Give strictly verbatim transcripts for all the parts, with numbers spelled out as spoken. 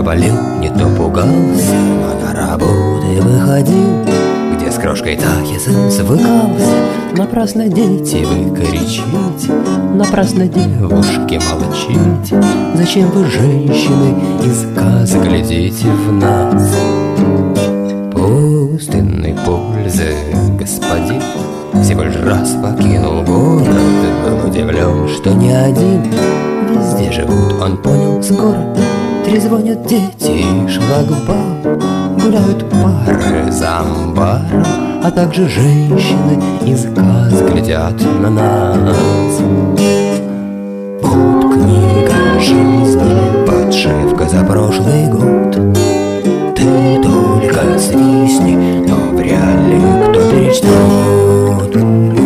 болел, не то пугался, но на работу и выходил, где с крошкой так язык свыкался. Напрасно, дети, вы кричите, напрасно, девушки, молчите. Зачем вы, женщины, из газа глядите в нас? Пустынной пользы господин всего лишь раз покинул город, был удивлен, что не один. Везде живут, он понял скоро. Трезвонят дети, шлагбаум, гуляют пары за амбаром, а также женщины из газ глядят на нас. Вот книга жизни, подшивка за прошлый год. Ты только свистни, но вряд ли кто-то речтет.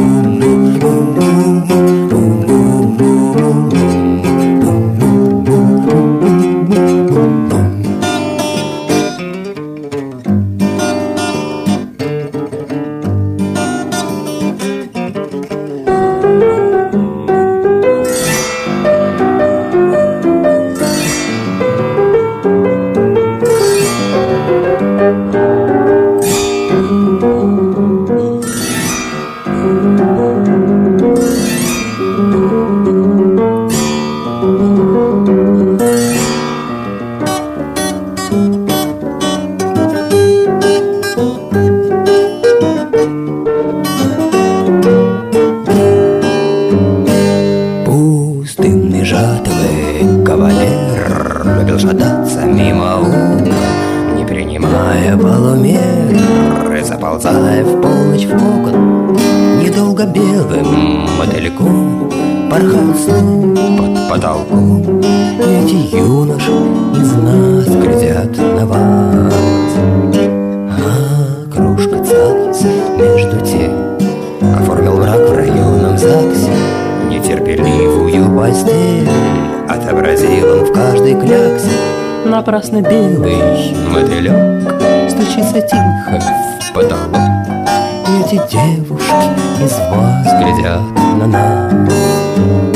Пустынный жатвы кавалер любил шататься мимо угла, не принимая полумер и заползая в полночь в кокон. Недолго белым мотыльком порхал сын под потолком. Эти юноши из нас глядят на вас. А кружка царится между тем оформил брак в районном ЗАГСе. Нетерпеливую постель отобразил он в каждой кляксе. Напрасно белый мотылек стучится тихо в потолок. Эти девушки из вас глядят на нас.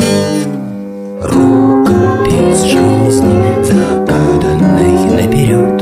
Рукопись жизни, загаданной наперед.